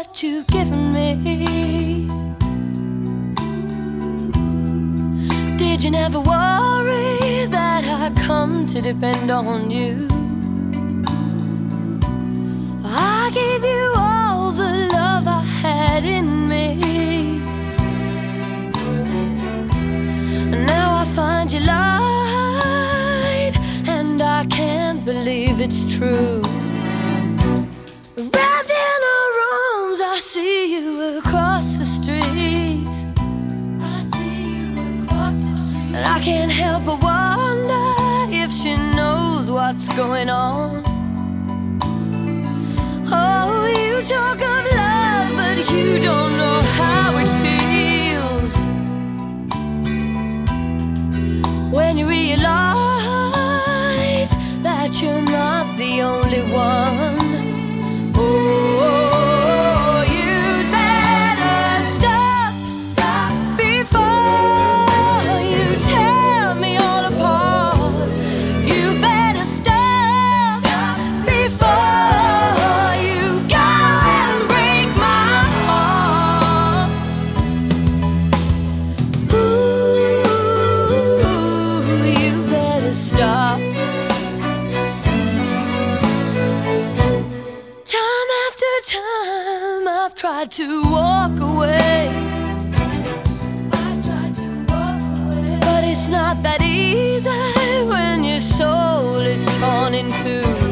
what you've given me. Did you never worry that I come to depend on you? I gave you all the love I had in me. Now I find you lied, and I can't believe it's true. Wrapped in her arms, I see you across the street. And I can't help but wonder if she knows what's going on. Oh, you talk of love, but you don't know how it feels when you realize that you're not the only one. Oh, you'd better stop before you tear me all apart. You better stop before you go and break my heart. Ooh, you better stop. Time after time I've tried to walk away. But it's not that easy when your soul is torn in two.